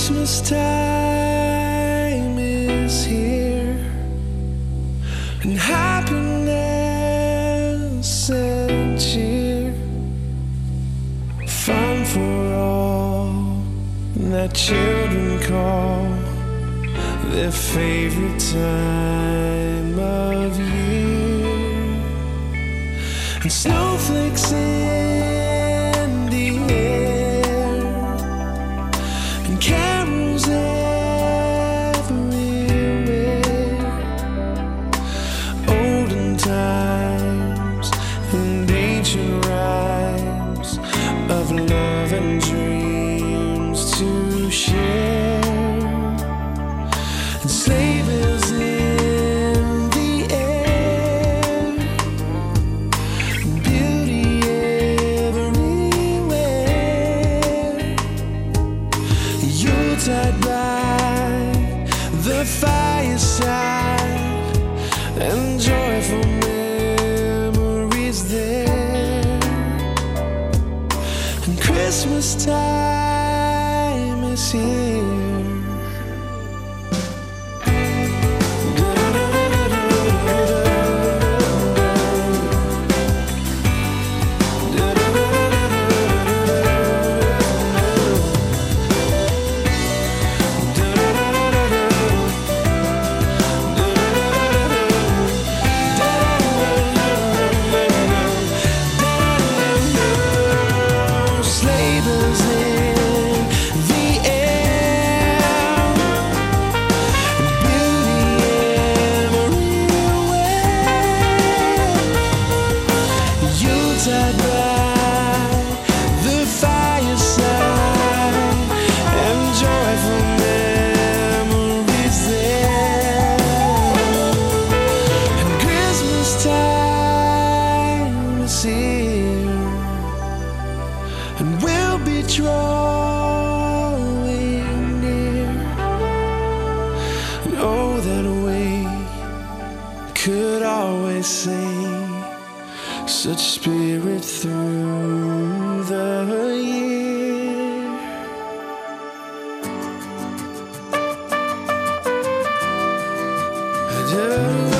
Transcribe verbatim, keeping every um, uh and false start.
Christmas time is here, and happiness and cheer, fun for all that children call their favorite time of year, and snowflakes in the air, and carols everywhere, olden times and ancient rhymes of love and dreams to share, and sleigh bells in the air, and beauty everywhere, Yuletide by the fireside, and joyful memories there, and Christmas time is here. Yuletide by the fireside, and joyful memories there, and Christmas time is here, and we'll be drawing near, and oh, that we could always sing such spirit through the year.